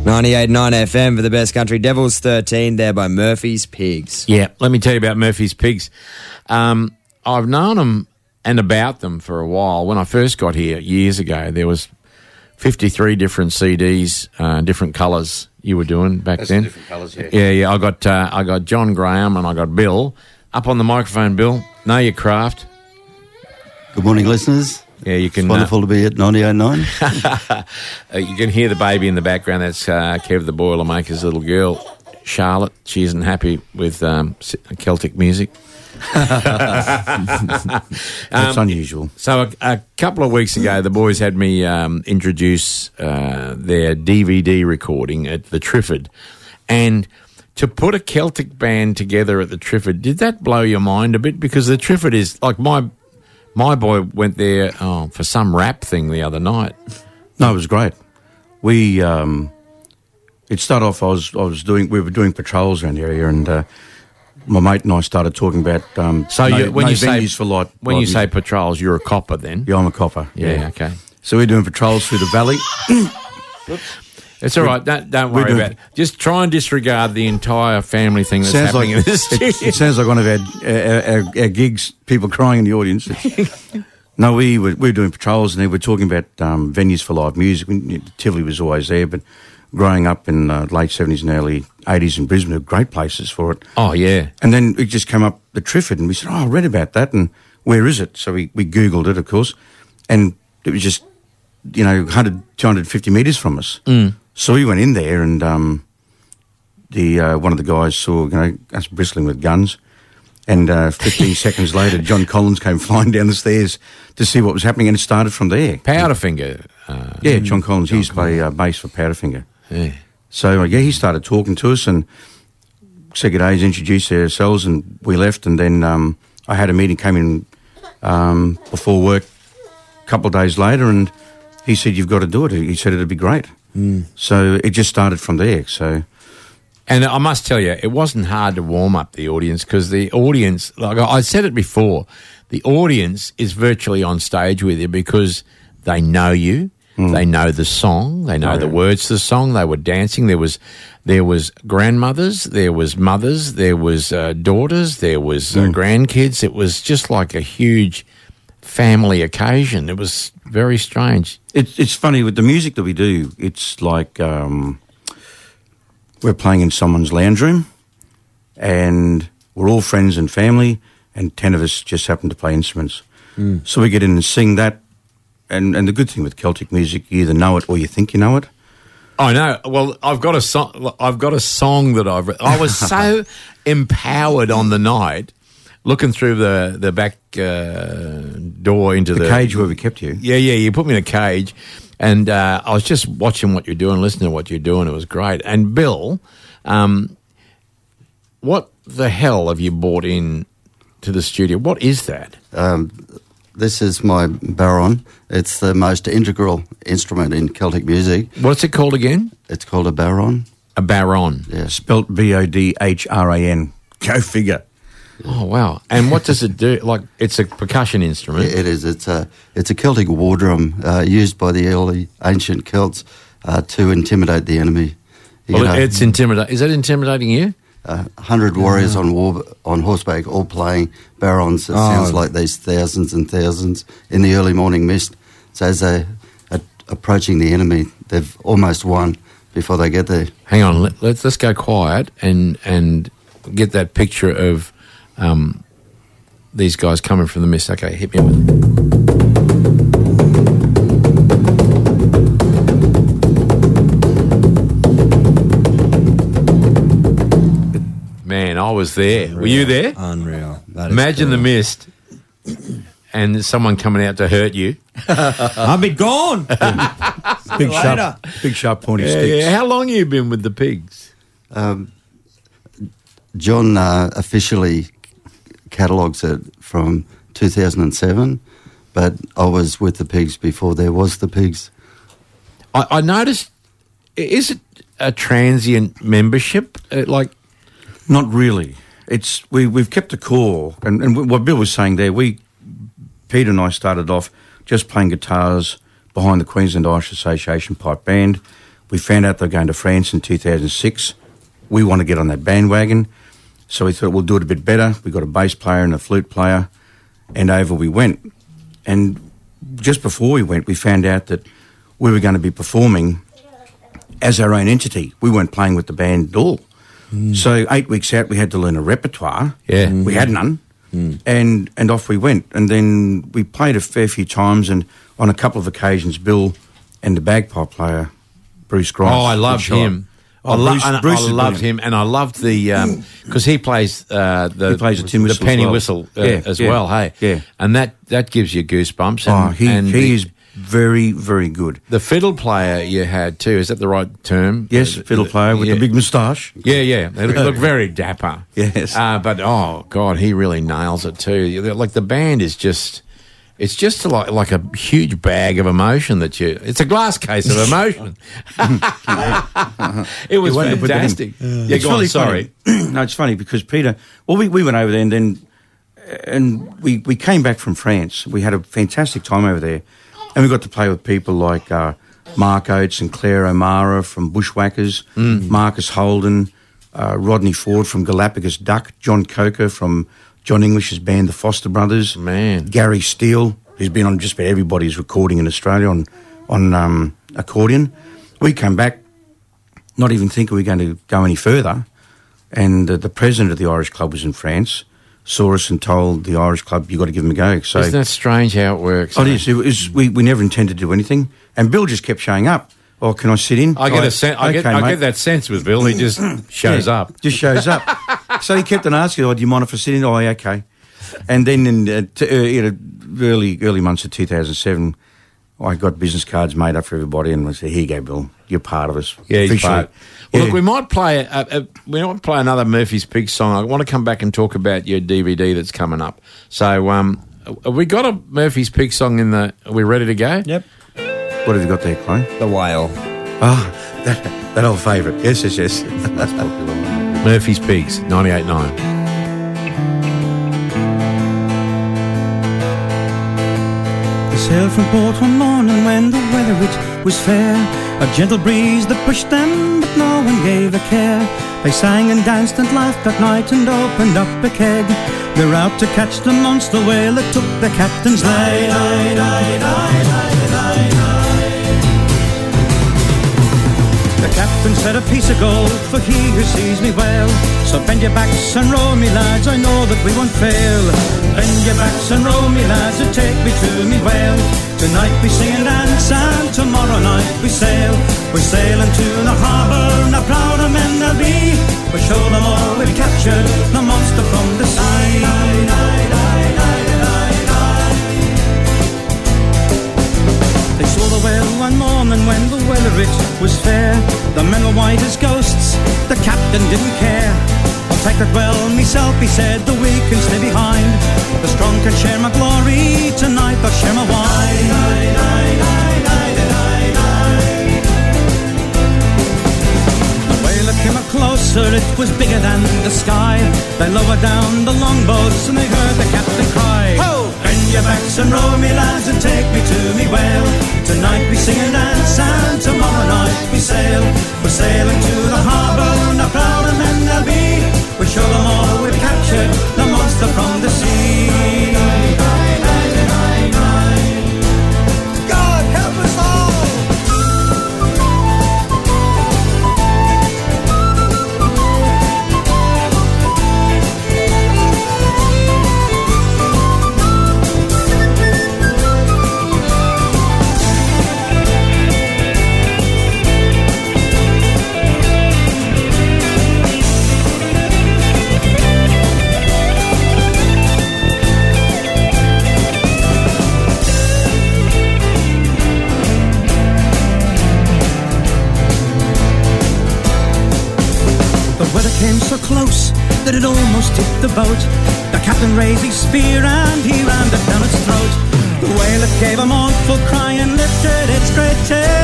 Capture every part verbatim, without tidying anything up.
ninety-eight point nine F M for the best country. Devils thirteen there by Murphy's Pigs. Yeah, let me tell you about Murphy's Pigs. Um, I've known them and about them for a while. When I first got here years ago, there was fifty-three different C Ds, uh, different colours you were doing back That's then. Different colours, yeah. Yeah, yeah. I got uh, I got John Graham and I got Bill up on the microphone. Bill, know your craft. Good morning, listeners. Yeah, you can. It's wonderful uh, to be at ninety-eight point nine. uh, you can hear the baby in the background. That's uh, Kev the Boilermaker's little girl, Charlotte. She isn't happy with um, Celtic music. That's um, unusual. So a, a couple of weeks ago, the boys had me um, introduce uh, their D V D recording at the Triffid. And to put a Celtic band together at the Triffid, did that blow your mind a bit? Because the Triffid is, like, my my boy went there oh, for some rap thing the other night. No, it was great. We, um, it started off, I was, I was doing, we were doing patrols around the area, and uh, my mate and I started talking about um, so no, you, when no you venues say for light. when light you say music. patrols, you're a copper then. Yeah, I'm a copper. Yeah, yeah. okay. So we're doing patrols through the valley. It's all right. Don't, don't worry doing, about it. Just try and disregard the entire family thing that's sounds happening like, in this studio. It, it sounds like one of our, our, our, our gigs, people crying in the audience. No, we were, we were doing patrols, and they were talking about um, venues for live music. We, Tivoli was always there, but growing up in the uh, late seventies and early eighties in Brisbane, there were great places for it. Oh, yeah. And then it just came up, the Triffid, and we said, oh, I read about that, and where is it? So we, we Googled it, of course, and it was just, you know, one hundred, two hundred fifty metres from us. Mm. So we went in there, and um, the uh, one of the guys saw, you know, us bristling with guns, and uh, fifteen seconds later, John Collins came flying down the stairs to see what was happening, and it started from there. Powderfinger. Uh, yeah, John Collins. John He's Collins. play uh, bass for Powderfinger. Yeah. So, uh, yeah, he started talking to us, and said good days, introduced ourselves, and we left, and then um, I had a meeting, came in um, before work a couple of days later, and he said, you've got to do it. He said it'd be great. Mm. So it just started from there, so... And I must tell you, it wasn't hard to warm up the audience, because the audience, like I said it before, the audience is virtually on stage with you because they know you, mm. they know the song, they know oh, the yeah. words to the song. They were dancing. There was, there was grandmothers, there was mothers, there was uh, daughters, there was uh, mm. grandkids. It was just like a huge family occasion. It was very strange. It's it's funny with the music that we do. It's like. Um, We're playing in someone's lounge room, and we're all friends and family, and ten of us just happen to play instruments. Mm. So we get in and sing that, and, and the good thing with Celtic music, you either know it or you think you know it. I know. Well, I've got a song. I've got a song that I've. I was so empowered on the night, looking through the the back uh, door into the, the cage where we kept you. Yeah, yeah. You put me in a cage. And uh, I was just watching what you're doing, listening to what you're doing. It was great. And Bill, um, what the hell have you brought in to the studio? What is that? Um, this is my baron. It's the most integral instrument in Celtic music. What's it called again? It's called a baron. A baron. Yeah. Spelt B O D H R A N. Go figure. Oh, wow. And what does it do? Like, it's a percussion instrument. It is. It's a it's a Celtic war drum uh, used by the early ancient Celts uh, to intimidate the enemy. You well, know, it's intimidating. Is that intimidating you? Uh, hundred warriors on war on horseback, all playing barons. It Oh. sounds like these thousands and thousands in the early morning mist. So as they are approaching the enemy, they've almost won before they get there. Hang on. Let, let's let's go quiet and and get that picture of um, these guys coming from the mist. Okay, hit me with it. Man, I was there. Unreal. Were you there? Unreal. That is Imagine cool. the mist and someone coming out to hurt you. I'll be gone. Big sharp, big sharp pointy Yeah, sticks. yeah. How long have you been with the pigs? Um, John uh, officially catalogues it from two thousand seven, but I was with the pigs before there was the pigs. I, I noticed, is it a transient membership? Uh, like, Not really. It's we we've kept the core, and, and what Bill was saying there. We Peter and I started off just playing guitars behind the Queensland Irish Association pipe band. We found out they were going to France in two thousand six. We want to get on that bandwagon. So we thought we'll do it a bit better. We got a bass player and a flute player, and over we went. And just before we went, we found out that we were going to be performing as our own entity. We weren't playing with the band at all. Mm. So eight weeks out, we had to learn a repertoire. Yeah. We had none. Mm. And and off we went. And then we played a fair few times, and on a couple of occasions, Bill and the bagpipe player, Bruce Grimes. Oh, I loved him. Oh, I, lo- Bruce, and Bruce I loved him, and I loved the because um, he plays uh, the he plays the tin whistle, the penny as well. whistle uh, yeah, as yeah, well. Hey, yeah, and that, that gives you goosebumps. And, oh, he and he the, is very very good. The fiddle player you had too. Is that the right term? Yes, uh, fiddle player with yeah. the big moustache. Yeah, yeah, they look, look very dapper. Yes, uh, but oh god, he really nails it too. Like the band is just. It's just like like a huge bag of emotion that you. It's a glass case of emotion. It was fantastic. Yeah, it's go on, really sorry. Funny. No, it's funny because Peter. Well, we, we went over there and then, and we, we came back from France. We had a fantastic time over there, and we got to play with people like uh, Mark Oates and Claire O'Mara from Bushwhackers, mm. Marcus Holden, uh, Rodney Ford from Galapagos Duck, John Coker from John English's band, the Foster Brothers. Man. Gary Steele, who's been on just about everybody's recording in Australia on, on um, accordion. We came back, not even thinking we were going to go any further, and uh, the president of the Irish Club was in France, saw us and told the Irish Club, you've got to give them a go. So, isn't that strange how it works? Oh, it is. It was, we, we never intended to do anything, and Bill just kept showing up. Oh, can I sit in? I get I, a sen- I, okay, get, I mate. get that sense with Bill. He just shows Yeah, up. Just shows up. So he kept on asking, oh, do you mind if I sit in? Oh, yeah, okay. And then in uh, t- uh, you know, early early months of two thousand seven, I got business cards made up for everybody, and I said, "Here you go, Bill. You're part of us." Yeah, he's officially. part. Well, Yeah. look, we might play a, a, we might play another Murphy's Pig song. I want to come back and talk about your D V D that's coming up. So, um, have we got a Murphy's Pig song in the? Are we ready to go? Yep. What have you got there, Clay? The whale. Ah, that, that old favourite. Yes, yes, yes. That's popular. Murphy's Pigs, ninety-eight point nine. They sailed from port one morning when the weather it was fair. A gentle breeze that pushed them, but no one gave a care. They sang and danced and laughed that night and opened up a keg. They're out to catch the monster whale that took the captain's leg. The captain said a piece of gold for he who sees me well. So bend your backs and row me lads, I know that we won't fail. Bend your backs and row me lads and take me to me whale. Tonight we sing and dance and tomorrow night we sail. We're sailing to the harbour and the proud of men they'll be. We'll show them all we've captured, the monster from the sea. They saw the whale one morning when the weather it was fair. The men were white as ghosts, the captain didn't care. I'll take that well myself, he said, the weak can stay behind. The strong can share my glory, tonight they'll share my wine. The whaler came up closer, it was bigger than the sky. They lowered down the longboats and they heard the captain cry, ho! Bend your backs and row me lads and take me to me whale. Tonight we sing and dance and tomorrow night we sail. We're sailing to the harbour and the proud of men they'll be. We'll show them all we've captured, the monster from the sea. God help us all! Came so close that it almost hit the boat. The captain raised his spear and he rammed it down its throat. The whaler gave a mournful cry and lifted its great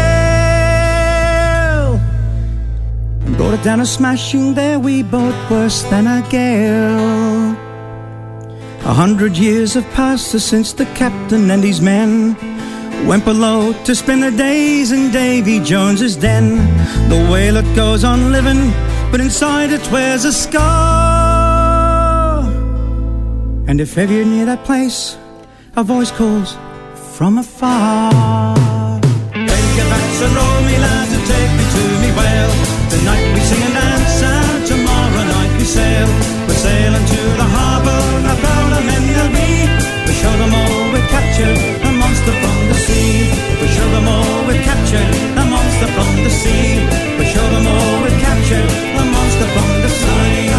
tail and brought it down a smashing their wee boat worse than a gale. A hundred years have passed since the captain and his men went below to spend their days in Davy Jones's den. The whaler goes on living, but inside it wears a scar. And if ever you're near that place, a voice calls from afar. Take your backs and roll me, lads, and take me to me whale. Tonight we sing and dance, and tomorrow night we sail. We're sailing to the harbour, a proud of men they'll be. We show them all we've captured, a monster from the sea. We show them all we've captured, a monster from the sea. We show them all we've captured, a monster from the sea.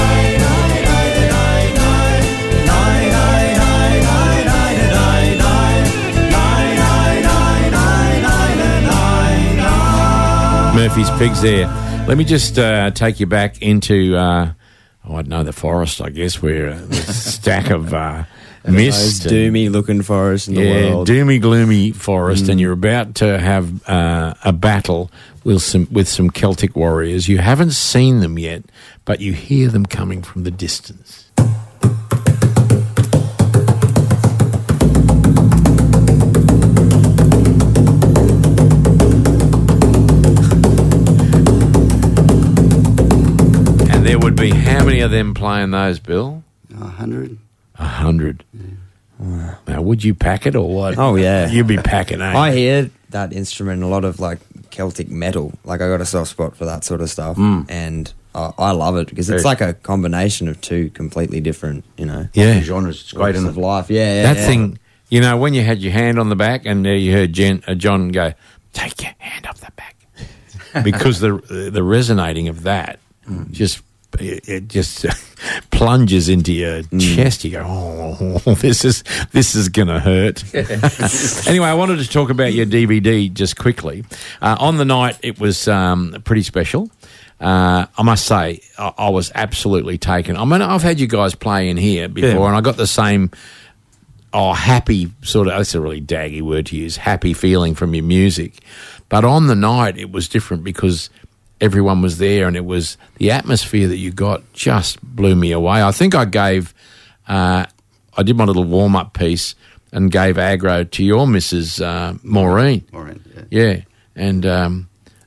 Murphy's Pigs there. Let me just uh, take you back into, uh, oh, I don't know, the forest, I guess, where uh, there's a stack of uh, mist. Most doomy-looking forest in the yeah, world. doomy, gloomy forest, Mm. and you're about to have uh, a battle with some, with some Celtic warriors. You haven't seen them yet, but you hear them coming from the distance. There would be how many of them playing those, Bill? A hundred. A hundred. Yeah. Now, would you pack it or what? Oh, yeah. You'd be packing it. I hear that instrument in a lot of like Celtic metal. Like I got a soft spot for that sort of stuff, Mm. and I, I love it because it's Yeah. like a combination of two completely different, you know, Yeah. Genres. It's great, walks isn't of it? life. Yeah, yeah That yeah. thing, you know, when you had your hand on the back and uh, you heard Jen, uh, John go, take your hand off the back. Because the the resonating of that just it, it just plunges into your chest. You go, oh, this is this is gonna hurt. Anyway, I wanted to talk about your D V D just quickly. Uh, on the night, it was um, pretty special. Uh, I must say, I, I was absolutely taken. I mean, I've had you guys play in here before, Yeah. and I got the same. Oh, happy sort of, that's a really daggy word to use, happy feeling from your music. But on the night, it was different because everyone was there and it was, the atmosphere that you got just blew me away. I think I gave, uh, I did my little warm-up piece and gave aggro to your Missus Uh, Maureen. Maureen, yeah. Yeah, and um,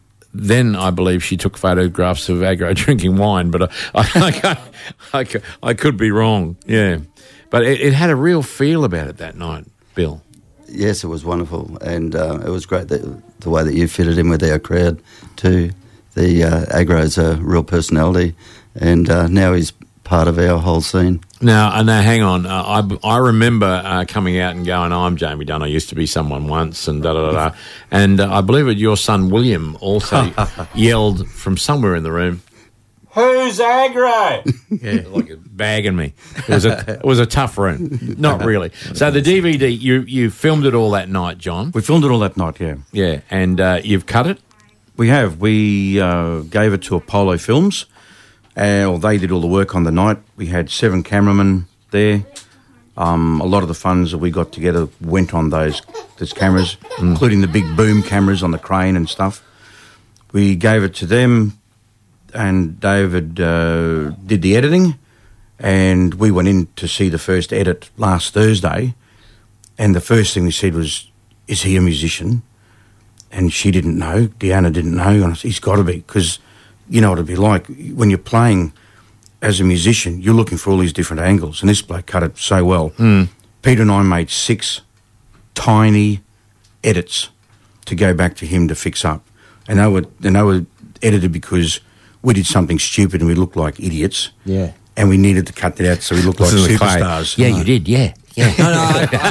then I believe she took photographs of aggro drinking wine, but I, I, I, I, I could be wrong, yeah. But it, it had a real feel about it that night, Bill. Yes, it was wonderful, and uh, it was great that the way that you fitted in with our crowd too. The uh, Aggro's a real personality, and uh, now he's part of our whole scene. Now, uh, now hang on. Uh, I, I remember uh, coming out and going, oh, I'm Jamie Dunn. I used to be someone once, and da da da. da. And uh, I believe that your son William also yelled from somewhere in the room, "Who's aggro?" Yeah, like bagging me. It was a it was a tough room. Not really. So the D V D, you you filmed it all that night, John. We filmed it all that night, yeah. Yeah, and uh, you've cut it. We have. We uh, gave it to Apollo Films. Uh, well, they did all the work on the night. We had seven cameramen there. Um, a lot of the funds that we got together went on those those cameras, mm. including the big boom cameras on the crane and stuff. We gave it to them, and David uh, did the editing, and we went in to see the first edit last Thursday, and the first thing we said was, is he a musician? And she didn't know, Deanna didn't know, and I said, he's got to be, because you know what it'd be like when you're playing as a musician, you're looking for all these different angles, and this bloke cut it so well. Mm. Peter and I made six tiny edits to go back to him to fix up, and they were and they were edited because we did something stupid and we looked like idiots. Yeah. And we needed to cut that out so we looked like This is the clay. superstars. Yeah, you did. Yeah, yeah. No, no,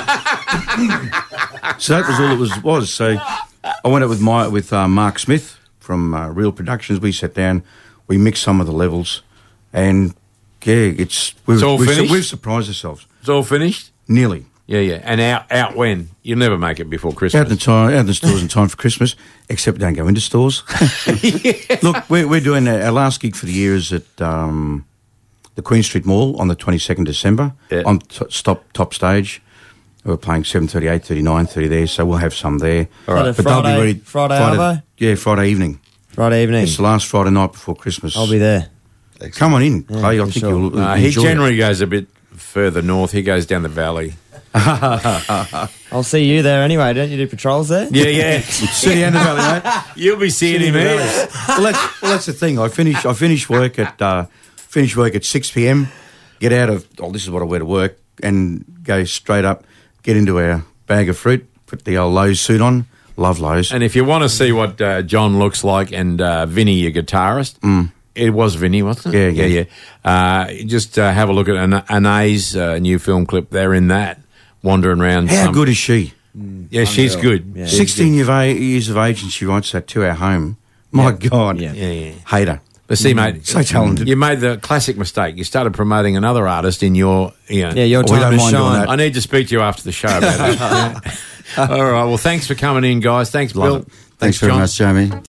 I, So that was all it was. was. So I went out with my with uh, Mark Smith from uh, Real Productions. We sat down, we mixed some of the levels, and yeah, it's we've, It's all we've, finished? we've surprised ourselves It's all finished. nearly. Yeah, yeah. And out out when? You'll never make it before Christmas. Out in, time, out in the stores in time for Christmas, except we don't go into stores. Look, we're, we're doing our, our last gig for the year is at um, the Queen Street Mall on the twenty-second of December Yeah. on t- stop top stage. We're playing seven thirty, eight thirty, nine thirty there, so we'll have some there. All right. But they'll be Friday- ready- Friday, Arvo? Yeah, Friday evening. Friday evening. It's the last Friday night before Christmas. I'll be there. Come on in, Clay. I for think sure. you'll Uh, he enjoy generally it. goes a bit further north. He goes down the valley. I'll see you there anyway. Don't you do patrols there? Yeah, yeah. City End of Valley, mate. You'll be seeing him here. well, that's, well, that's the thing. I finish. I finish work at uh, finish work at six p m. Get out of. Oh, this is what I wear to work, and go straight up. Get into our bag of fruit. Put the old Lowe's suit on. Love Lowe's. And if you want to see what uh, John looks like, and uh, Vinny, your guitarist, mm. it was Vinny, wasn't it? Yeah, yeah, yeah. yeah. Uh, just uh, have a look at An- Anae's uh, new film clip. They're in that, wandering around. How some- good is she? Mm, yeah, she's good. Yeah. Sixteen year of years of age, and she writes that to our home. My Yeah. God, Yeah. Yeah, yeah. hate her. But see, mate, So talented. You made the classic mistake. You started promoting another artist in your, you know, Yeah, your Oh, we time don't to mind doing shine. that. I need to speak to you after the show about it. Yeah. All right. Well, thanks for coming in, guys. Thanks, Love Bill. it. Thanks very John. much, Jamie.